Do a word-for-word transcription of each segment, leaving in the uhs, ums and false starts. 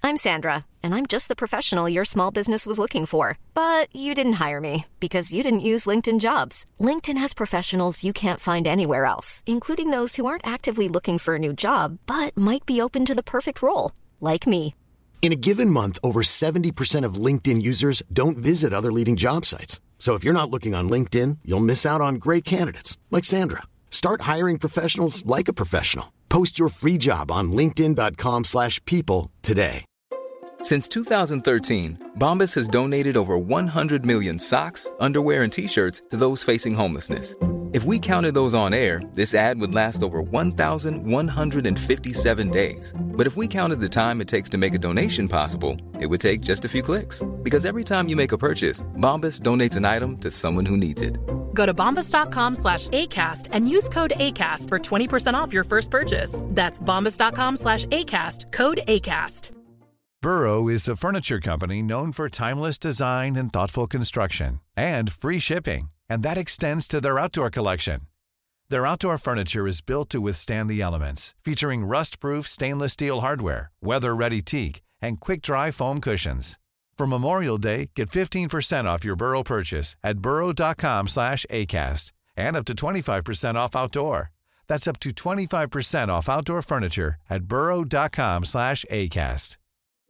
I'm Sandra, and I'm just the professional your small business was looking for. But you didn't hire me because you didn't use LinkedIn Jobs. LinkedIn has professionals you can't find anywhere else, including those who aren't actively looking for a new job, but might be open to the perfect role, like me. In a given month, over seventy percent of LinkedIn users don't visit other leading job sites. So if you're not looking on LinkedIn, you'll miss out on great candidates like Sandra. Start hiring professionals like a professional. Post your free job on linkedin dot com slash people today. Since two thousand thirteen, Bombas has donated over one hundred million socks, underwear, and T-shirts to those facing homelessness. If we counted those on air, this ad would last over one thousand one hundred fifty-seven days. But if we counted the time it takes to make a donation possible, it would take just a few clicks. Because every time you make a purchase, Bombas donates an item to someone who needs it. Go to bombas.com slash ACAST and use code ACAST for twenty percent off your first purchase. That's bombas.com slash ACAST, code ACAST. Burrow is a furniture company known for timeless design and thoughtful construction and free shipping, and that extends to their outdoor collection. Their outdoor furniture is built to withstand the elements, featuring rust-proof stainless steel hardware, weather-ready teak, and quick-dry foam cushions. For Memorial Day, get fifteen percent off your Burrow purchase at burrow.com slash ACAST and up to twenty-five percent off outdoor. That's up to twenty-five percent off outdoor furniture at burrow.com slash ACAST.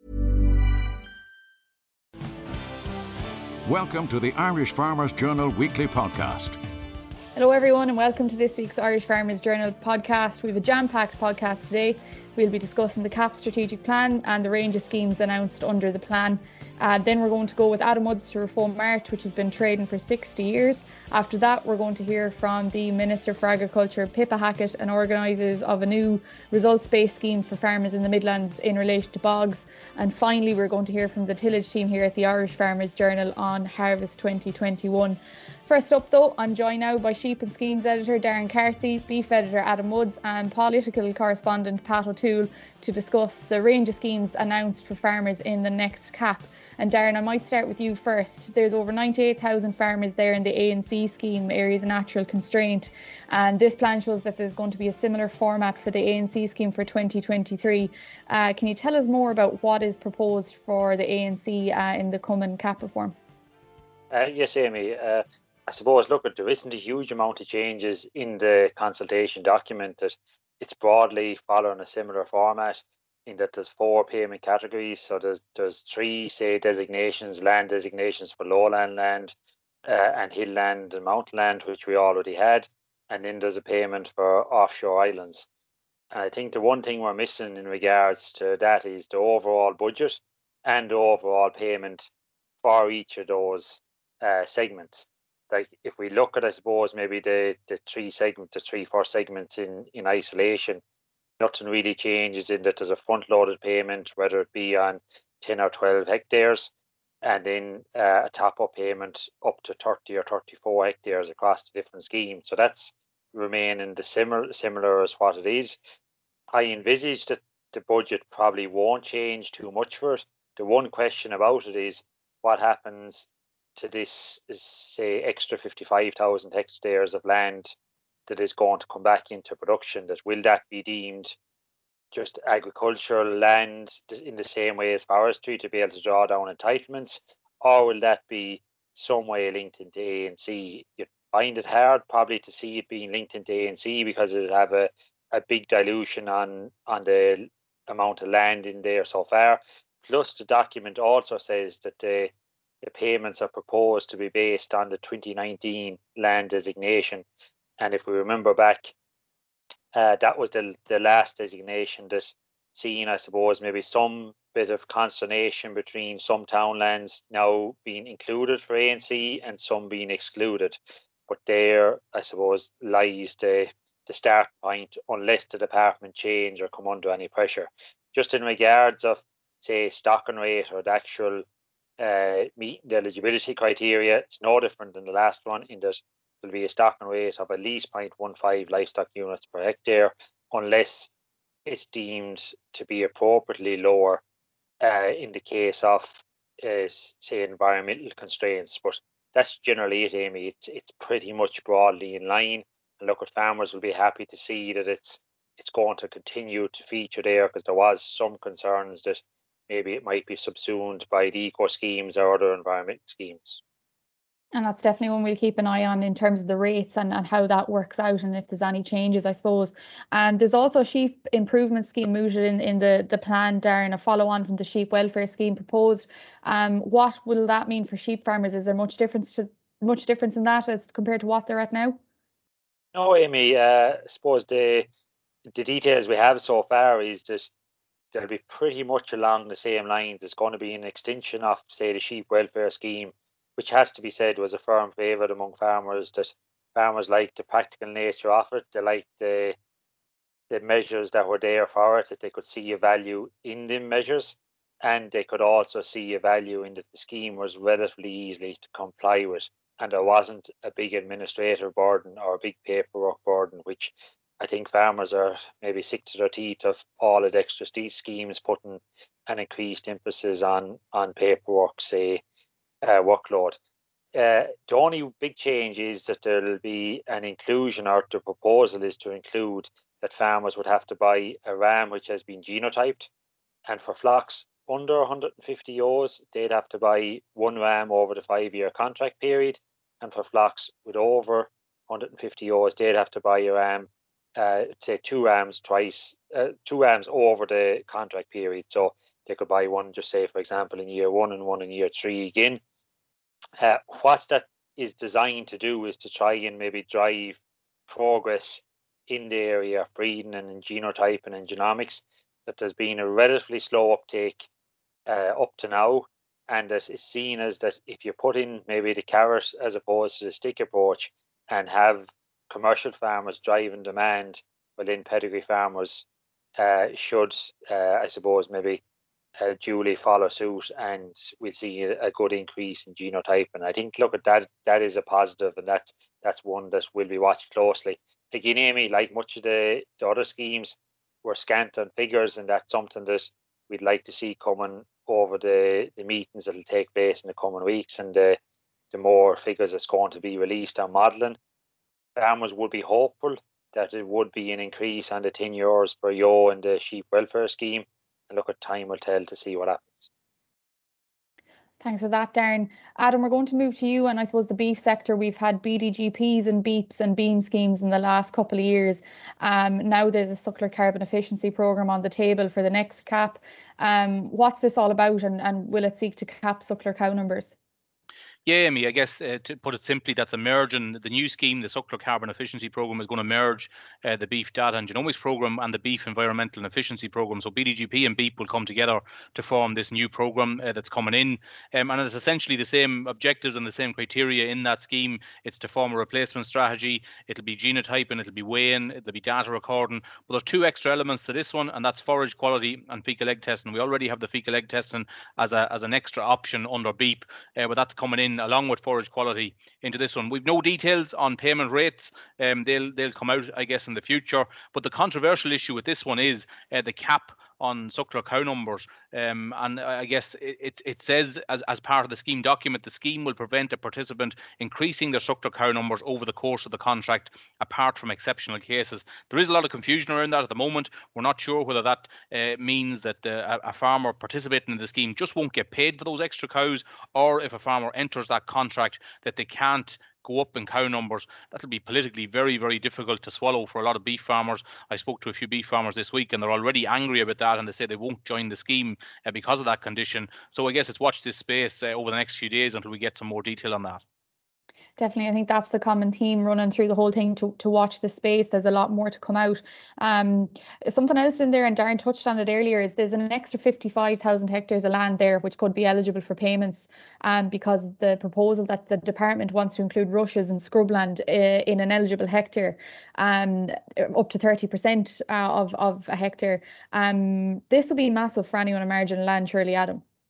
Welcome to the Irish Farmers Journal Weekly Podcast. Hello everyone and welcome to this week's Irish Farmers Journal podcast. We have a jam-packed podcast today. We'll be discussing the C A P strategic plan and the range of schemes announced under the plan. Uh, then we're going to go with Adam Woods to reform Mart, which has been trading for sixty years. After that, we're going to hear from the Minister for Agriculture, Pippa Hackett, and organisers of a new results-based scheme for farmers in the Midlands in relation to bogs. And finally, we're going to hear from the tillage team here at the Irish Farmers Journal on Harvest twenty twenty-one. First up though, I'm joined now by Sheep and Skeins editor Darren Carthy, beef editor Adam Woods and political correspondent Pat O'Toole to discuss the range of schemes announced for farmers in the next C A P. And Darren, I might start with you first. There's over ninety-eight thousand farmers there in the A and C scheme, Areas of Natural Constraint. And this plan shows that there's going to be a similar format for the A and C scheme for twenty twenty-three. Uh, can you tell us more about what is proposed for the A and C uh, in the coming C A P reform? Uh, yes, Amy. Uh, I suppose, look, there isn't a huge amount of changes in the consultation document. That it's broadly following a similar format in that there's four payment categories. So there's there's three, say, designations, land designations for lowland land uh, and hill land and mountain land, which we already had. And then there's a payment for offshore islands. And I think the one thing we're missing in regards to that is the overall budget and the overall payment for each of those uh, segments. Like if we look at, I suppose, maybe the, the three segments, the three, four segments in, in isolation, nothing really changes in that there's a front-loaded payment, whether it be on ten or twelve hectares, and then uh, a top-up payment up to thirty or thirty-four hectares across the different schemes. So that's remaining the similar, similar as what it is. I envisage that the budget probably won't change too much for it. The one question about it is what happens to this, is, say, extra fifty-five thousand hectares of land that is going to come back into production. That will that be deemed just agricultural land in the same way as forestry to be able to draw down entitlements, or will that be some way linked into A and C? You find it hard probably to see it being linked into A and C because it have a, a big dilution on on the amount of land in there so far. Plus, the document also says that the the payments are proposed to be based on the twenty nineteen land designation. And if we remember back, uh, that was the the last designation that's seen, I suppose, maybe some bit of consternation between some townlands now being included for A and C and some being excluded. But there, I suppose, lies the, the start point, unless the department change or come under any pressure. Just in regards of, say, stocking rate or the actual uh, meeting the eligibility criteria, it's no different than the last one in that there'll be a stocking rate of at least zero point one five livestock units per hectare, unless it's deemed to be appropriately lower uh, in the case of, uh, say, environmental constraints. But that's generally it, Amy. It's it's pretty much broadly in line. And look, at farmers will be happy to see that it's it's going to continue to feature there, because there was some concerns that maybe it might be subsumed by the eco schemes or other environment schemes. And that's definitely one we'll keep an eye on in terms of the rates and, and how that works out and if there's any changes, I suppose. Um, there's also a sheep improvement scheme mooted in, in the, the plan, Darren, a follow on from the sheep welfare scheme proposed. Um, what will that mean for sheep farmers? Is there much difference to much difference in that as compared to what they're at now? No, Amy, uh, I suppose the the details we have so far is that they'll be pretty much along the same lines. It's going to be an extension of, say, the sheep welfare scheme, which has to be said was a firm favourite among farmers, that farmers like the practical nature of it. They like the the measures that were there for it, that they could see a value in the measures, and they could also see a value in that the scheme was relatively easily to comply with, and there wasn't a big administrative burden or a big paperwork burden, which I think farmers are maybe sick to their teeth of all of the extra schemes putting an increased emphasis on, on paperwork, say, uh, workload. Uh, the only big change is that there will be an inclusion, or the proposal is to include that farmers would have to buy a ram which has been genotyped, and for flocks under one hundred fifty ewes, they'd have to buy one ram over the five-year contract period, and for flocks with over one hundred fifty ewes, they'd have to buy a ram, uh, say two rams twice, uh, two rams over the contract period. So they could buy one, just say, for example, in year one and one in year three again. Uh, what that is designed to do is to try and maybe drive progress in the area of breeding and in genotyping and genomics, that there's been a relatively slow uptake uh, up to now, and that it's seen as that if you put in maybe the carrot as opposed to the stick approach and have commercial farmers driving demand, well then pedigree farmers uh, should, uh, I suppose, maybe uh, duly follow suit, and we'll see a, a good increase in genotyping. I think, look at that, that is a positive, and that's, that's one that will be watched closely. Again, Amy, like much of the, the other schemes, we're scant on figures, and that's something that we'd like to see coming over the, the meetings that will take place in the coming weeks, and the, the more figures that's going to be released on modelling. Farmers would be hopeful that it would be an increase on the ten euros per ewe in the sheep welfare scheme, and look, at time will tell to see what happens. Thanks for that, Darren. Adam, we're going to move to you, and I suppose the beef sector, we've had B D G Ps and beeps and beam schemes in the last couple of years. Um, now there's a suckler carbon efficiency programme on the table for the next cap. Um, what's this all about, and, and will it seek to cap suckler cow numbers? Yeah, Amy, I guess uh, to put it simply, that's a merge, and the new scheme, the Suckler Carbon Efficiency Programme, is going to merge uh, the Beef Data and Genomics Programme and the Beef Environmental and Efficiency Programme. So B D G P and BEEP will come together to form this new programme uh, that's coming in. Um, and it's essentially the same objectives and the same criteria in that scheme. It's to form a replacement strategy. It'll be genotyping, it'll be weighing, it'll be data recording. But there's two extra elements to this one, and that's forage quality and fecal egg testing. We already have the fecal egg testing as a as an extra option under BEEP, uh, but that's coming in along with forage quality into this one. We've no details on payment rates. Um, they'll they'll come out, I guess, in the future. But the controversial issue with this one is uh, the cap on suckler cow numbers. Um, and I guess it, it, it says as, as part of the scheme document, the scheme will prevent a participant increasing their suckler cow numbers over the course of the contract, apart from exceptional cases. There is a lot of confusion around that at the moment. We're not sure whether that uh, means that uh, a farmer participating in the scheme just won't get paid for those extra cows, or if a farmer enters that contract that they can't go up in cow numbers. That'll be politically very, very difficult to swallow for a lot of beef farmers. I spoke to a few beef farmers this week, and they're already angry about that, and they say they won't join the scheme uh, because of that condition. So I guess it's watch this space uh, over the next few days until we get some more detail on that. Definitely, I think that's the common theme running through the whole thing, to, to watch the space. There's a lot more to come out. Um, something else in there, and Darren touched on it earlier, is there's an extra fifty-five thousand hectares of land there which could be eligible for payments, um, because of the proposal that the department wants to include rushes and scrubland uh, in an eligible hectare, um, up to thirty percent uh, of, of a hectare. Um, this will be massive for anyone on marginal land, surely, Adam.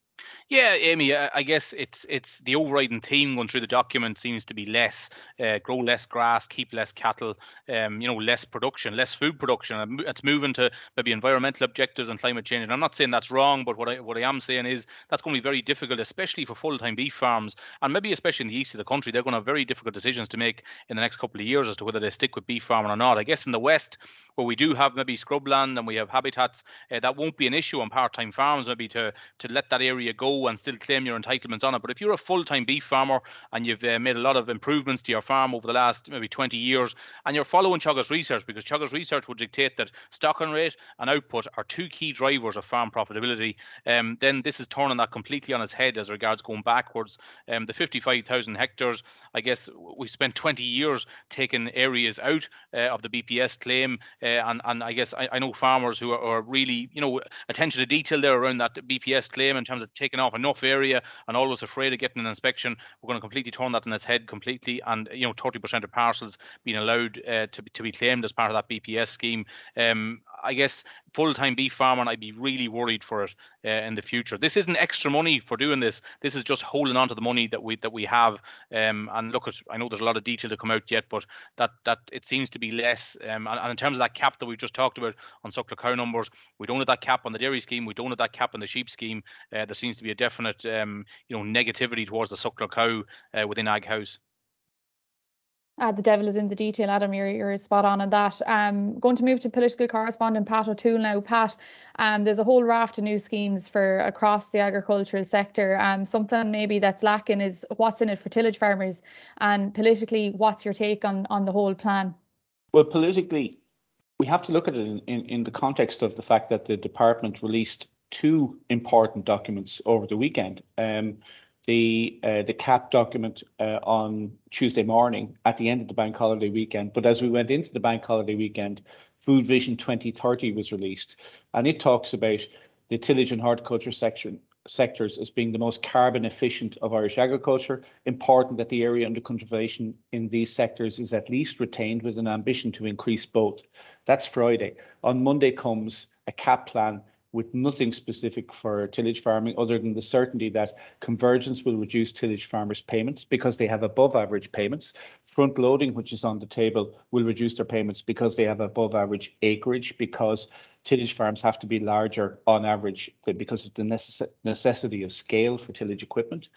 Yeah, Amy, I guess it's it's the overriding theme going through the document seems to be less, uh, grow less grass, keep less cattle, um, you know, less production, less food production. It's moving to maybe environmental objectives and climate change. And I'm not saying that's wrong, but what I what I am saying is that's going to be very difficult, especially for full-time beef farms, and maybe especially in the east of the country. They're going to have very difficult decisions to make in the next couple of years as to whether they stick with beef farming or not. I guess in the west, where we do have maybe scrubland and we have habitats, uh, that won't be an issue on part-time farms, maybe to to let that area go and still claim your entitlements on it. But if you're a full-time beef farmer and you've uh, made a lot of improvements to your farm over the last maybe twenty years, and you're following Teagasc research, because Teagasc research would dictate that stocking rate and output are two key drivers of farm profitability, um, then this is turning that completely on its head as regards going backwards. Um, the fifty-five thousand hectares, I guess we spent twenty years taking areas out uh, of the B P S claim, uh, and, and I guess I, I know farmers who are, are really, you know, attention to detail there around that B P S claim in terms of taking off enough area and always afraid of getting an inspection. We're going to completely turn that on its head completely, and you know, thirty percent of parcels being allowed uh, to, to be claimed as part of that B P S scheme. Um, I guess full-time beef farming, I'd be really worried for it uh, in the future. This isn't extra money for doing this. This is just holding on to the money that we that we have. Um, and look, at, I know there's a lot of detail to come out yet, but that that it seems to be less. Um, and, and in terms of that cap that we just talked about on suckler cow numbers, we don't have that cap on the dairy scheme. We don't have that cap on the sheep scheme. Uh, there seems to be a definite, um, you know, negativity towards the suckler cow uh, within Ag House. Uh, the devil is in the detail, Adam. You're, you're spot on on that. Um, going to move to political correspondent Pat O'Toole now. Pat, um, there's a whole raft of new schemes for across the agricultural sector. Um, something maybe that's lacking is what's in it for tillage farmers, and politically, what's your take on, on the whole plan? Well, politically, we have to look at it in, in, in the context of the fact that the department released two important documents over the weekend. Um, the uh, the C A P document uh, on Tuesday morning at the end of the bank holiday weekend. But as we went into the bank holiday weekend, Food Vision twenty thirty was released, and it talks about the tillage and horticulture section sectors as being the most carbon efficient of Irish agriculture. Important that the area under conservation in these sectors is at least retained, with an ambition to increase both. That's Friday. On Monday comes a C A P plan with nothing specific for tillage farming, other than the certainty that convergence will reduce tillage farmers' payments because they have above average payments. Front loading, which is on the table, will reduce their payments because they have above average acreage, because tillage farms have to be larger on average because of the necess necessity of scale for tillage equipment.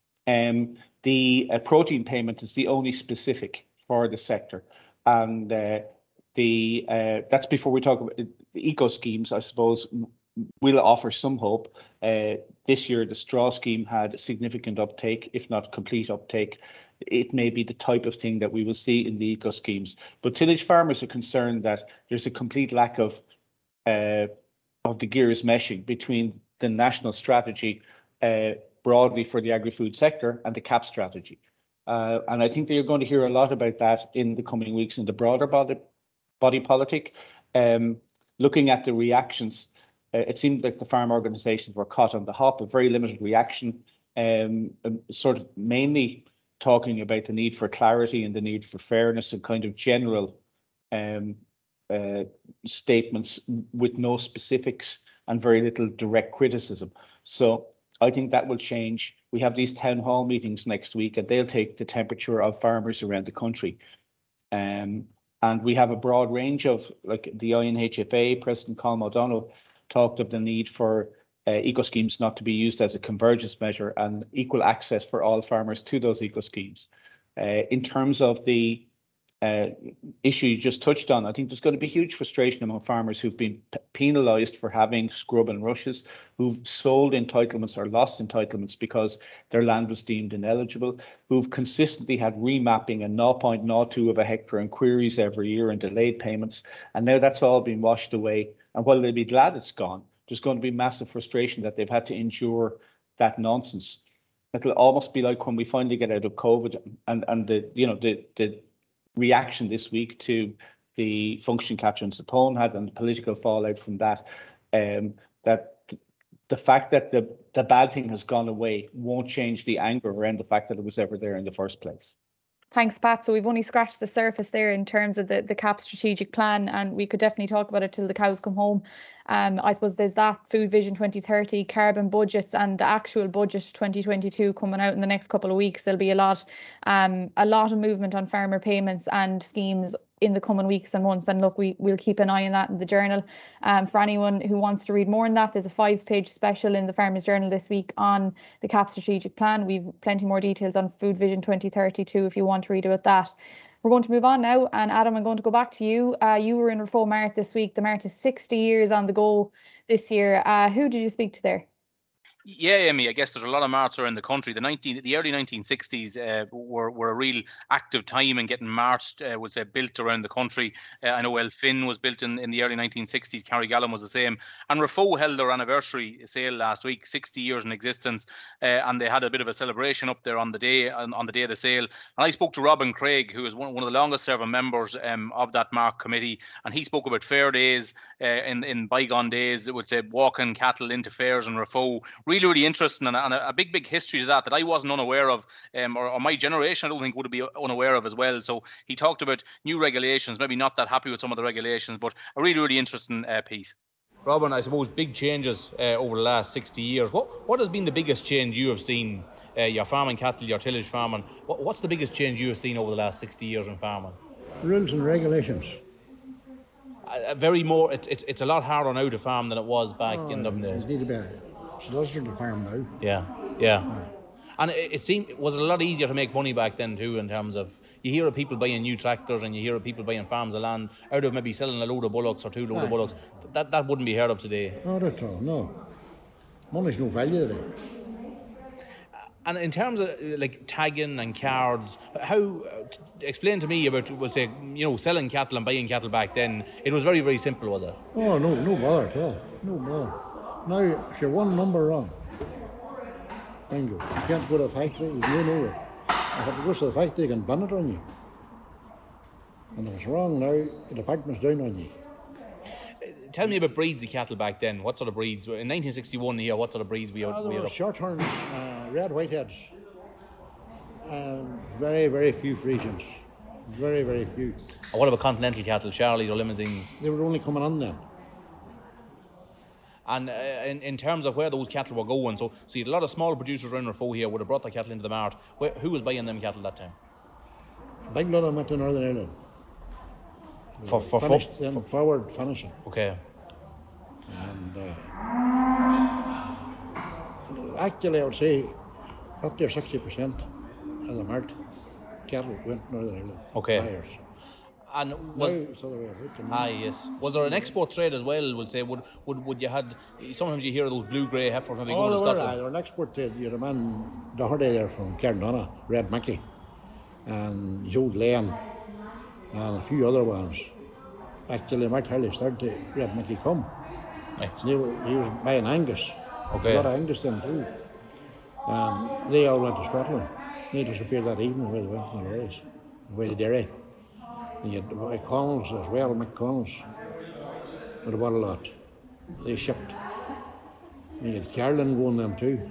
Um, the uh, protein payment is the only specific for the sector, and uh, the uh, that's before we talk about the eco schemes. I suppose will offer some hope. Uh, this year, the straw scheme had significant uptake, if not complete uptake. It may be the type of thing that we will see in the eco schemes. But tillage farmers are concerned that there's a complete lack of uh, of the gears meshing between the national strategy uh, broadly for the agri-food sector and the C A P strategy. Uh, and I think that you're going to hear a lot about that in the coming weeks in the broader body, body politic. Um, looking at the reactions, Uh, it seemed like the farm organisations were caught on the hop, a very limited reaction, um, um, sort of mainly talking about the need for clarity and the need for fairness and kind of general um, uh, statements with no specifics and very little direct criticism. So I think that will change. We have these town hall meetings next week, and they'll take the temperature of farmers around the country. Um, and we have a broad range of, like the I N H F A, President Colm O'Donnell talked of the need for uh, eco schemes not to be used as a convergence measure, and equal access for all farmers to those eco schemes. Uh, in terms of the uh, issue you just touched on, I think there's going to be huge frustration among farmers who've been penalised for having scrub and rushes, who've sold entitlements or lost entitlements because their land was deemed ineligible, who've consistently had remapping and zero point zero two of a hectare and queries every year and delayed payments. And now that's all been washed away. And while they'll be glad it's gone, there's going to be massive frustration that they've had to endure that nonsense. It'll almost be like when we finally get out of COVID and, and the, you know, the, the reaction this week to the function Catherine Sapone had and the political fallout from that, um, that the fact that the, the bad thing has gone away won't change the anger around the fact that it was ever there in the first place. Thanks, Pat. So we've only scratched the surface there in terms of the, the C A P strategic plan, and we could definitely talk about it till the cows come home. Um, I suppose there's that Food Vision twenty thirty, carbon budgets, and the actual budget twenty twenty-two coming out in the next couple of weeks. There'll be a lot, um, a lot of movement on farmer payments and schemes in the coming weeks and months. And look, we will keep an eye on that in the Journal. Um, for anyone who wants to read more on that, there's a five-page special in the Farmers Journal this week on the C A P strategic plan. We've plenty more details on Food Vision twenty thirty too, if you want to read about that. We're going to move on now, and Adam, I'm going to go back to you. Uh, you were in Rafo Mart this week. The Mart is sixty years on the go this year. Uh, who did you speak to there? Yeah, Amy, I guess there's a lot of marts around the country. The nineteen, the early nineteen sixties uh, were were a real active time in getting marts, uh, would say, built around the country. Uh, I know Elphin was built in, in the early nineteen sixties. Carrigallen was the same. And Rafo held their anniversary sale last week, sixty years in existence, uh, and they had a bit of a celebration up there on the day on, on the day of the sale. And I spoke to Robin Craig, who is one, one of the longest serving members um, of that Mart committee, and he spoke about fair days uh, in in bygone days. It would say walking cattle into fairs in Rafo. Really, really interesting, and a, and a big, big history to that that I wasn't unaware of, um, or, or my generation, I don't think, would be unaware of as well. So he talked about new regulations, maybe not that happy with some of the regulations, but a really, really interesting uh, piece. Robin, I suppose big changes uh, over the last sixty years. What what has been the biggest change you have seen? Uh, your farming cattle, your tillage farming. What, what's the biggest change you have seen over the last sixty years in farming? Rules and regulations. A, a very more. It's it's it's a lot harder now to farm than it was back oh, in the days. It need to be solicitor to farm now. Yeah, yeah. yeah. And it, it seemed was it a lot easier to make money back then too, in terms of you hear of people buying new tractors and you hear of people buying farms of land out of maybe selling a load of bullocks or two load Aye. of bullocks. That that wouldn't be heard of today. Not at all. No, money's no value today. And in terms of like tagging and cards, how uh, t- explain to me about, we'll say, you know, selling cattle and buying cattle back then. It was very, very simple, was it? Oh no, no bother at all. No bother. Now, if you're one number wrong, bingo. You can't go to the factory, you don't know it. If it goes to the factory, they can ban it on you. And if it's wrong now, the department's down on you. Tell me about breeds of cattle back then. What sort of breeds? In nineteen sixty-one here, what sort of breeds we had? Oh, there were short horns, uh, red whiteheads, and very, very few Friesians. Very, very few. And what about continental cattle, Charlies or Limousines? They were only coming on then. And uh, in, in terms of where those cattle were going, so, so you had a lot of small producers around Rafo here would have brought their cattle into the Mart. Where, who was buying them cattle that time? A big lot of them went to Northern Ireland. For, for, finished, for, for forward finishing. Okay. And uh, actually, I would say fifty or sixty percent of the Mart cattle went to Northern Ireland. Okay. Buyers. And was now, so there ah yes, was there an export trade as well? We'll say would would would you had sometimes you hear of those blue grey heifers when they oh, go to Scotland. Scotland. Oh, there were an export trade. You had a man Doherty there from Cairndonna, Red Mickey, and Joe Lane, and a few other ones. Actually, Mart Hurley started to Red Mickey come. Right. They were, he was buying Angus. Okay. A lot of Angus then too. And they all went to Scotland. They disappeared that evening where they went on the race, away to Derry. And you had McConnell's as well, McConnell's. But about a lot. They shipped. And you had Carlin going them too.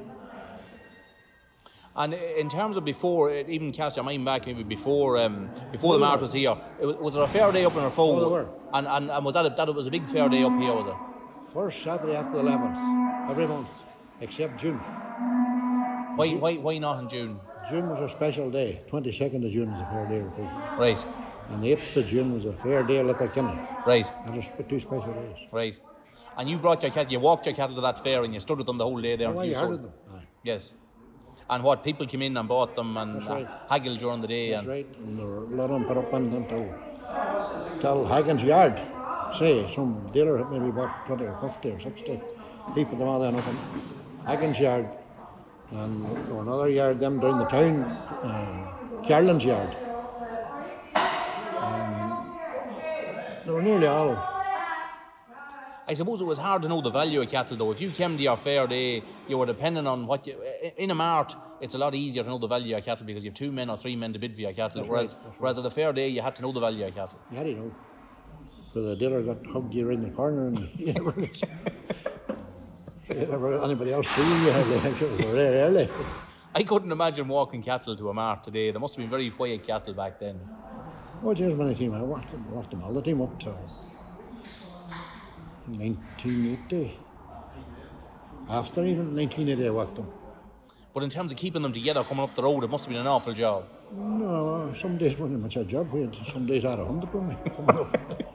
And in terms of before, even cast your mind back maybe before um, before oh, the Mart was here, it was, was there a fair day up in Rafo? Oh, there were. And, and, and was that, a, that it was a big fair day up here, was it? First Saturday after the eleventh, every month, except June. Why, June. why, why not in June? June was a special day. twenty-second of June was a fair day of food. Right. And the eighth of June was a fair day of Letterkenny. Right. And just two special days. Right. And you brought your cattle, you walked your cattle to that fair and you stood with them the whole day there. Oh, you herded them. Aye. Yes. And what, people came in and bought them and right. haggled during the day. That's and right. And there were a lot of them put up in until, until Hagen's Yard. Say, some dealer maybe bought twenty or fifty or sixty. He put them all then up in Hagen's Yard. And there were another yard them down the town, uh, Carlin's Yard. And they were nearly all. I suppose it was hard to know the value of cattle though. If you came to your fair day, you were depending on what you... In a mart, it's a lot easier to know the value of cattle because you have two men or three men to bid for your cattle. That's whereas, right, right. whereas at a fair day, you had to know the value of cattle. You had to know. So the dealer got hugged you around the corner and you never... you never anybody else see you. It was very early. I couldn't imagine walking cattle to a mart today. There must have been very quiet cattle back then. Oh, there's many team. I walked them, walked them all the time up to nineteen eighty. After even nineteen eighty, I walked them. But in terms of keeping them together coming up the road, it must have been an awful job. No, some days wasn't much a job. We had some days out of hundred for me coming up.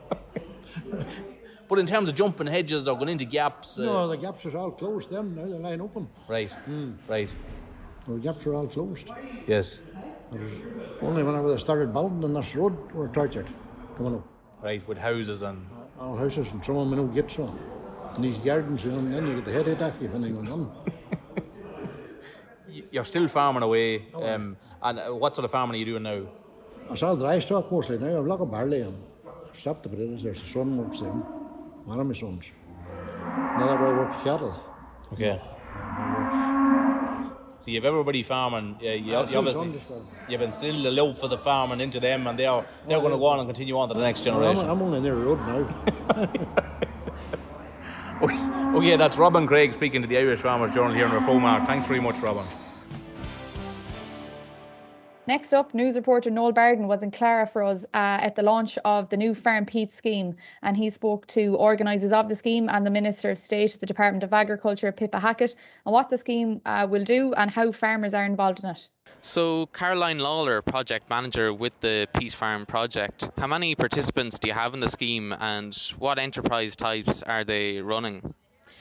But in terms of jumping hedges or going into gaps... Uh... No, the gaps are all closed then. Now they're lying open. Right, mm. right. The gaps are all closed. Yes. Only whenever they started building on this road, we were tortured coming up. Right, with houses and... Uh, all houses, and some of them no gates on. And these gardens, you know, and then you get the headache off you if anything went on. You're still farming away. Oh. Um, and what sort of farming are you doing now? It's all dry stock mostly now. I've a lot of barley and I've stopped the potatoes. There's the son works them. One of my sons. Another boy works cattle. Okay. So you've everybody farming. Uh, you, you obviously you've instilled a love for the farming into them, and they're they're oh, going to go on and continue on to the next generation. Well, I'm, I'm only near the road now. okay, okay, that's Robin Craig speaking to the Irish Farmers Journal here in Rafomar. Thanks very much, Robin. Next up, news reporter Noel Barden was in Clara for us uh, at the launch of the new Farm Peat scheme, and he spoke to organisers of the scheme and the Minister of State at the Department of Agriculture, Pippa Hackett, on what the scheme uh, will do and how farmers are involved in it. So, Caroline Lawler, project manager with the Peat Farm project, how many participants do you have in the scheme and what enterprise types are they running?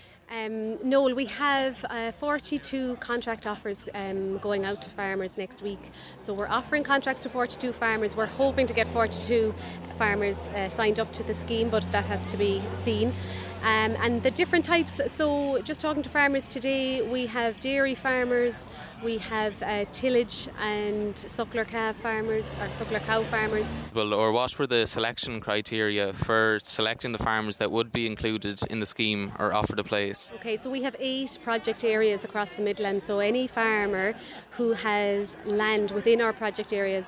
Um, Noel, we have uh, forty-two contract offers um, going out to farmers next week. So we're offering contracts to forty-two farmers. We're hoping to get forty-two farmers uh, signed up to the scheme, but that has to be seen. Um, and the different types, so just talking to farmers today, we have dairy farmers, we have uh, tillage and suckler calf farmers, or suckler cow farmers. Well, or what were the selection criteria for selecting the farmers that would be included in the scheme or offered a place? Okay, so we have eight project areas across the Midlands, so any farmer who has land within our project areas,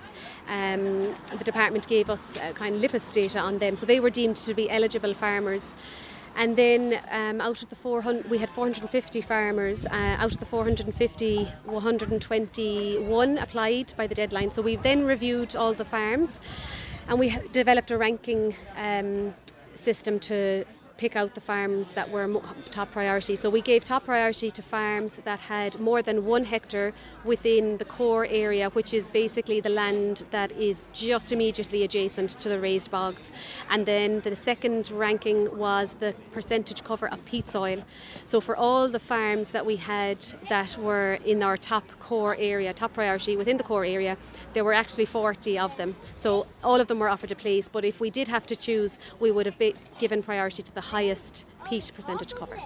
um, the department gave us a kind of L I P I S data on them, so they were deemed to be eligible farmers. And then um, out of the four hundred, we had four hundred fifty farmers. Uh, out of the four hundred fifty, one hundred twenty-one applied by the deadline. So we've then reviewed all the farms, and we developed a ranking um, system to pick out the farms that were top priority. So we gave top priority to farms that had more than one hectare within the core area, which is basically the land that is just immediately adjacent to the raised bogs. And then the second ranking was the percentage cover of peat soil. So for all the farms that we had that were in our top core area, top priority within the core area, there were actually forty of them. So all of them were offered a place, but if we did have to choose, we would have given priority to the highest peat percentage cover.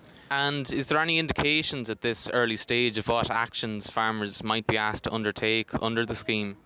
And is there any indications at this early stage of what actions farmers might be asked to undertake under the scheme?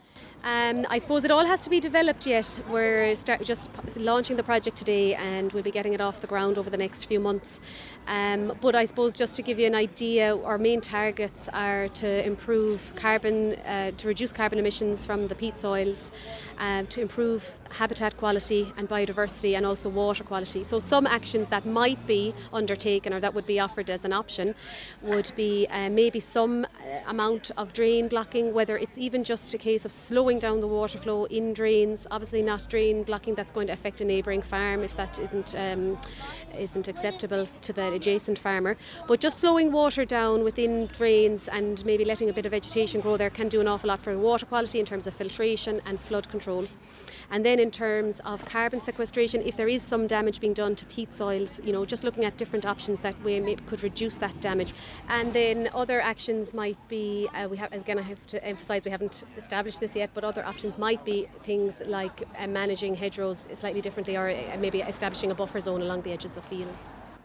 Um, I suppose it all has to be developed yet. We're start, just launching the project today and we'll be getting it off the ground over the next few months. Um, but I suppose just to give you an idea, our main targets are to improve carbon, uh, to reduce carbon emissions from the peat soils, um, to improve habitat quality and biodiversity and also water quality. So some actions that might be undertaken or that would be offered as an option would be uh, maybe some amount of drain blocking, whether it's even just a case of slowing down the water flow in drains, obviously not drain blocking that's going to affect a neighbouring farm if that isn't um, isn't acceptable to the adjacent farmer, but just slowing water down within drains and maybe letting a bit of vegetation grow there can do an awful lot for water quality in terms of filtration and flood control. And then in terms of carbon sequestration, if there is some damage being done to peat soils, you know, just looking at different options that we may, could reduce that damage. And then other actions might be, uh, we have, again I have to emphasise we haven't established this yet, but other options might be things like uh, managing hedgerows slightly differently or uh, maybe establishing a buffer zone along the edges of fields.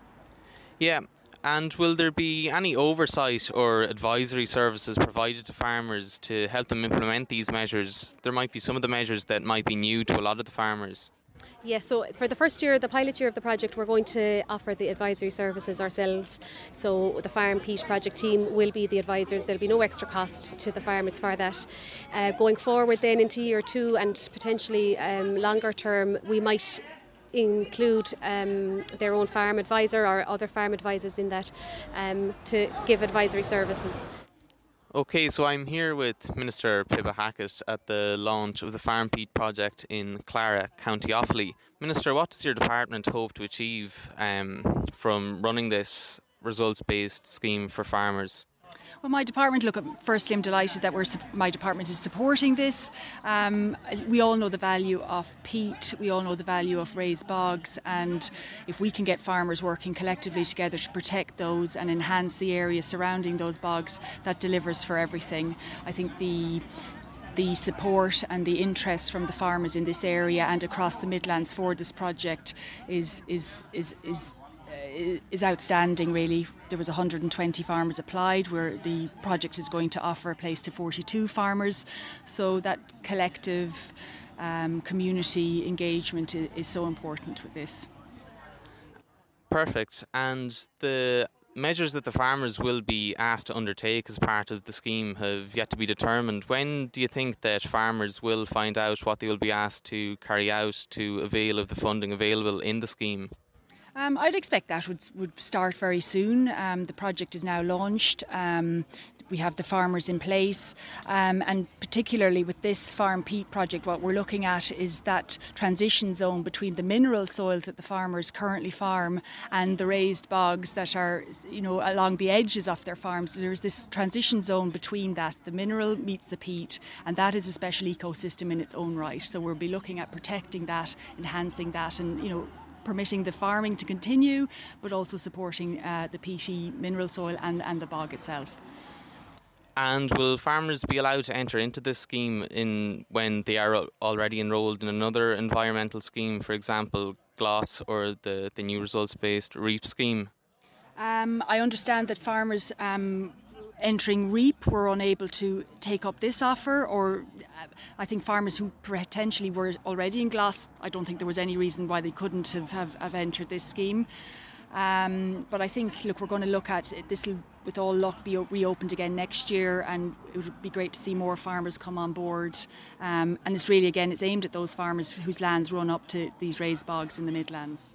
Yeah. And will there be any oversight or advisory services provided to farmers to help them implement these measures? There might be some of the measures that might be new to a lot of the farmers. Yes, so for the first year, the pilot year of the project, we're going to offer the advisory services ourselves. So the Farm Peat project team will be the advisors. There'll be no extra cost to the farmers for that. Uh, going forward then into year two and potentially um, longer term, we might include um, their own farm advisor or other farm advisors in that um, to give advisory services. Okay, so I'm here with Minister Pippa Hackett at the launch of the Farm Peat project in Clara, County Offaly. Minister, what does your department hope to achieve um, from running this results-based scheme for farmers? Well, my department, look, firstly, I'm delighted that we're, my department is supporting this. Um, we all know the value of peat, we all know the value of raised bogs, and if we can get farmers working collectively together to protect those and enhance the area surrounding those bogs, that delivers for everything. I think the the support and the interest from the farmers in this area and across the Midlands for this project is is is is is outstanding, really. There was one hundred twenty farmers applied, where the project is going to offer a place to forty-two farmers. So that collective um, community engagement is, is so important with this. Perfect. And the measures that the farmers will be asked to undertake as part of the scheme have yet to be determined. When do you think that farmers will find out what they will be asked to carry out to avail of the funding available in the scheme? Um, I'd expect that would would start very soon. Um, the project is now launched. Um, we have the farmers in place, um, and particularly with this Farm Peat project, what we're looking at is that transition zone between the mineral soils that the farmers currently farm and the raised bogs that are, you know, along the edges of their farms. So there's this transition zone between that. The mineral meets the peat, and that is a special ecosystem in its own right. So we'll be looking at protecting that, enhancing that, and, you know, permitting the farming to continue, but also supporting uh, the peaty mineral soil and, and the bog itself. And will farmers be allowed to enter into this scheme in when they are already enrolled in another environmental scheme, for example, GLAS or the, the new results-based REAP scheme? Um, I understand that farmers um, entering REAP were unable to take up this offer, or uh, I think farmers who potentially were already in GLAS, I don't think there was any reason why they couldn't have, have, have entered this scheme. Um, but I think, look, we're going to look at it. This will, with all luck, be reopened again next year, and it would be great to see more farmers come on board. Um, and it's really, again, it's aimed at those farmers whose lands run up to these raised bogs in the Midlands.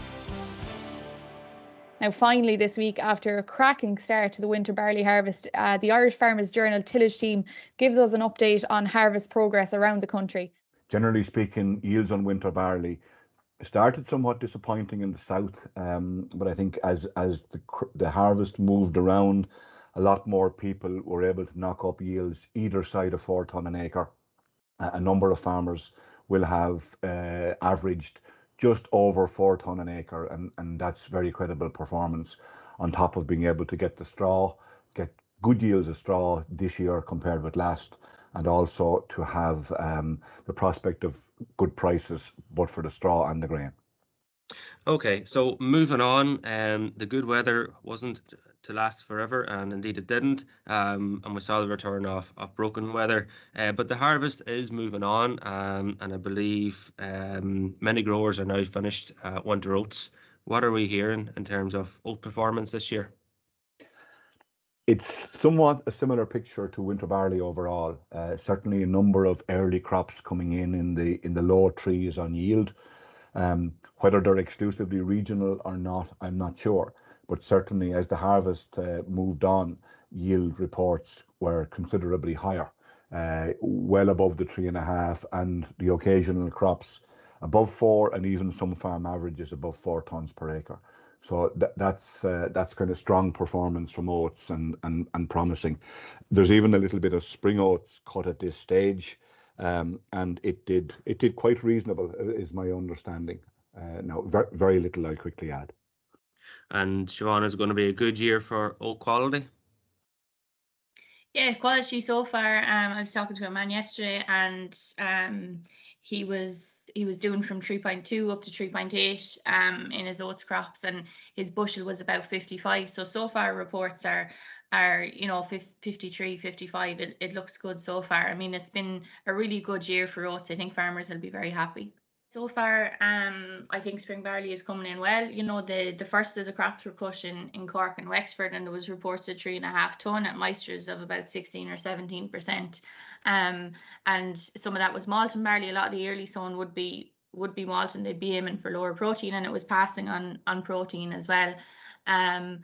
Now, finally, this week, after a cracking start to the winter barley harvest, uh, the Irish Farmers Journal tillage team gives us an update on harvest progress around the country. Generally speaking, yields on winter barley started somewhat disappointing in the south, um, but I think as as the the harvest moved around, a lot more people were able to knock up yields either side of four tonne an acre. Uh, a number of farmers will have uh, averaged just over four tonne an acre, and, and that's very credible performance, on top of being able to get the straw, get good yields of straw this year compared with last, and also to have um, the prospect of good prices both for the straw and the grain. Okay, so moving on, um, the good weather wasn't to last forever, and indeed it didn't, um, and we saw the return of, of broken weather, uh, but the harvest is moving on, um, and I believe um, many growers are now finished uh, winter oats. What are we hearing in terms of oat performance this year? It's somewhat a similar picture to winter barley overall. Uh, certainly a number of early crops coming in in the in the low trees on yield. Um, whether they're exclusively regional or not, I'm not sure. But certainly as the harvest uh, moved on, yield reports were considerably higher, uh, well above the three and a half, and the occasional crops above four, and even some farm averages above four tonnes per acre. So th- that's uh, that's kind of strong performance from oats, and, and and promising. There's even a little bit of spring oats cut at this stage, um, and it did it did quite reasonable, is my understanding. Uh, now, very, very little, I'll quickly add. And Siobhan, is going to be a good year for oat quality? Yeah, quality so far. Um, I was talking to a man yesterday, and um, he was. He was doing from three point two up to three point eight um, in his oats crops, and his bushel was about fifty-five. So, so far reports are, are you know, fifty-three, fifty-five. It, it looks good so far. I mean, it's been a really good year for oats. I think farmers will be very happy. So far, um, I think spring barley is coming in well. You know, the, the first of the crops were cut in, in Cork and Wexford, and there was reported three and a half tonne at moistures of about sixteen or seventeen percent. Um, and some of that was Malton barley. A lot of the early sown would be would be Malton. They'd be aiming for lower protein, and it was passing on on protein as well. Um,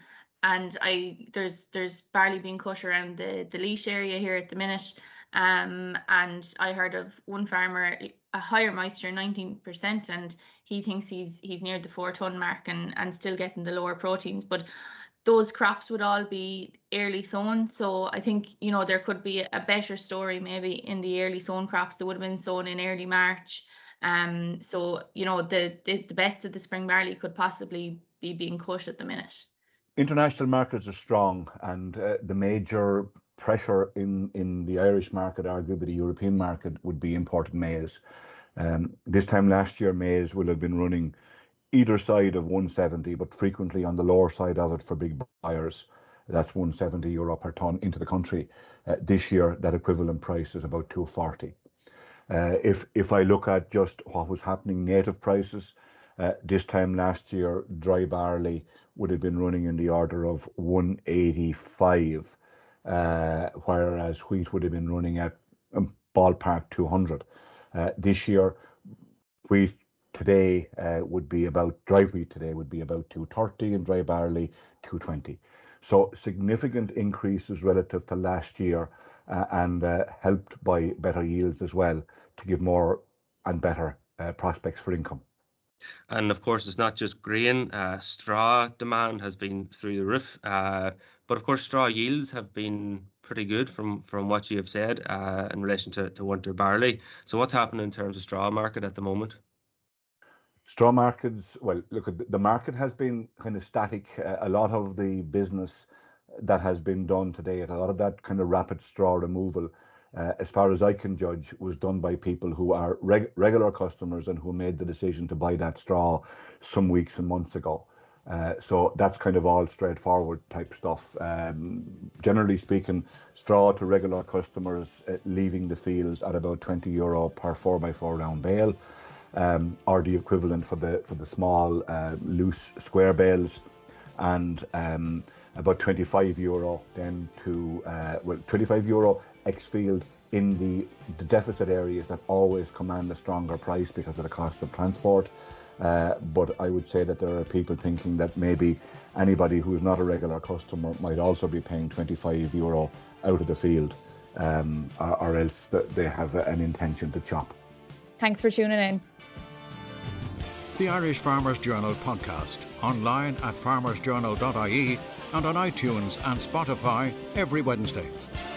and I there's there's barley being cut around the the Laois area here at the minute. Um, and I heard of one farmer, a higher moisture, nineteen percent, and he thinks he's he's near the four ton mark and, and still getting the lower proteins. But those crops would all be early sown. So I think, you know, there could be a better story maybe in the early sown crops that would have been sown in early March. Um, so, you know, the, the, the best of the spring barley could possibly be being cut at the minute. International markets are strong, and uh, the major pressure in, in the Irish market, arguably the European market, would be imported maize. Um, this time last year, maize will have been running either side of one seventy, but frequently on the lower side of it for big buyers. That's one seventy euro per tonne into the country. Uh, this year, that equivalent price is about two forty. Uh, if if I look at just what was happening, native prices, uh, this time last year, dry barley would have been running in the order of one eighty-five, uh, whereas wheat would have been running at um, ballpark two hundred. Uh, this year, wheat today uh, would be about, dry wheat today would be about two thirty and dry barley two twenty. So significant increases relative to last year, uh, and uh, helped by better yields as well to give more and better uh, prospects for income. And of course, it's not just grain. Uh, straw demand has been through the roof. Uh, but of course, straw yields have been pretty good from, from what you have said uh, in relation to, to winter barley. So what's happening in terms of straw market at the moment? Straw markets, well, look, the market has been kind of static. Uh, a lot of the business that has been done today, a lot of that kind of rapid straw removal, uh, as far as I can judge, was done by people who are reg regular customers and who made the decision to buy that straw some weeks and months ago. Uh, so that's kind of all straightforward type stuff. Um, generally speaking, straw to regular customers uh, leaving the fields at about twenty euro per four by four round bale. Um, or the equivalent for the for the small uh, loose square bales, and um, about twenty-five euro then to uh, well twenty-five euro ex field in the, the deficit areas that always command a stronger price because of the cost of transport. Uh, but I would say that there are people thinking that maybe anybody who is not a regular customer might also be paying twenty-five euro out of the field, um, or, or else that they have an intention to chop. Thanks for tuning in. The Irish Farmers Journal podcast, online at farmers journal dot I E and on iTunes and Spotify every Wednesday.